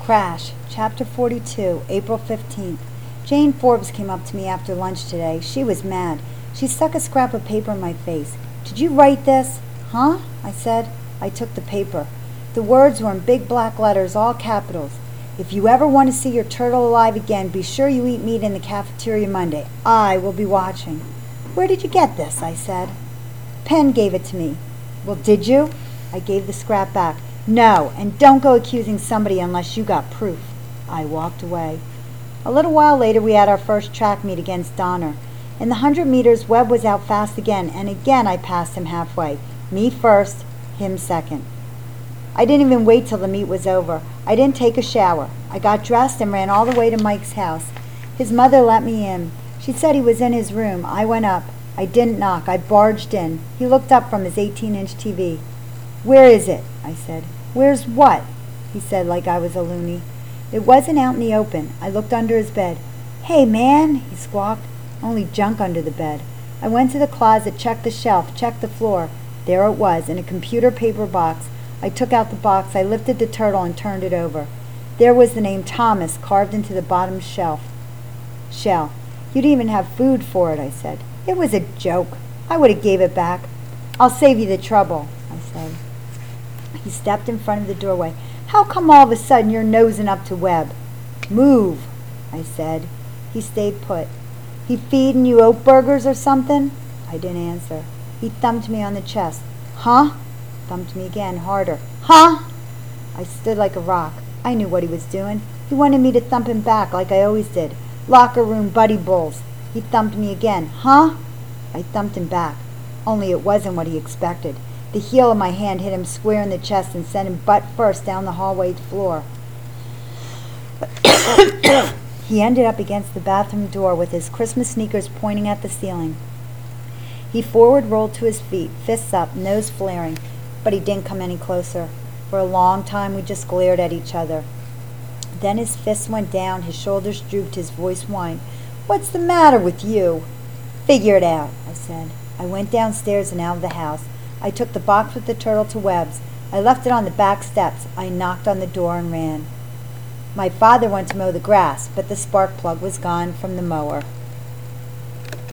Crash, Chapter 42, April 15th. Jane Forbes came up to me after lunch today. She was mad. She stuck a scrap of paper in my face. "Did you write this?" "Huh?" I said. I took the paper. The words were in big black letters, all capitals. "If you ever want to see your turtle alive again, be sure you eat meat in the cafeteria Monday. I will be watching." "Where did you get this?" I said. "Penn gave it to me." "Well, did you?" I gave the scrap back. "No, and don't go accusing somebody unless you got proof." I walked away. A little while later we had our first track meet against Donner. In the 100 meters, Webb was out fast again, and again I passed him halfway. Me first, him second. I didn't even wait till the meet was over. I didn't take a shower. I got dressed and ran all the way to Mike's house. His mother let me in. She said he was in his room. I went up. I didn't knock. I barged in. He looked up from his 18-inch TV. "Where is it?" I said. "Where's what?" he said like I was a loony. It wasn't out in the open. I looked under his bed. "Hey, man," he squawked. "Only junk under the bed." I went to the closet, checked the shelf, checked the floor. There it was, in a computer paper box. I took out the box. I lifted the turtle and turned it over. There was the name Thomas carved into the bottom shell. "You didn't even have food for it," I said. "It was a joke. I would have gave it back." "I'll save you the trouble," I said. He stepped in front of the doorway. "How come all of a sudden you're nosing up to Webb?" "Move," I said. He stayed put. "He feeding you oat burgers or something?" I didn't answer. He thumped me on the chest. "Huh?" Thumped me again, harder. "Huh?" I stood like a rock. I knew what he was doing. He wanted me to thump him back like I always did. Locker room buddy bulls. He thumped me again. "Huh?" I thumped him back. Only it wasn't what he expected. The heel of my hand hit him square in the chest and sent him butt first down the hallway floor. He ended up against the bathroom door with his Christmas sneakers pointing at the ceiling. He forward rolled to his feet, fists up, nose flaring, but he didn't come any closer. For a long time we just glared at each other. Then his fists went down, his shoulders drooped, his voice whined. "What's the matter with you?" "Figure it out," I said. I went downstairs and out of the house. I took the box with the turtle to Webb's. I left it on the back steps. I knocked on the door and ran. My father went to mow the grass, but the spark plug was gone from the mower.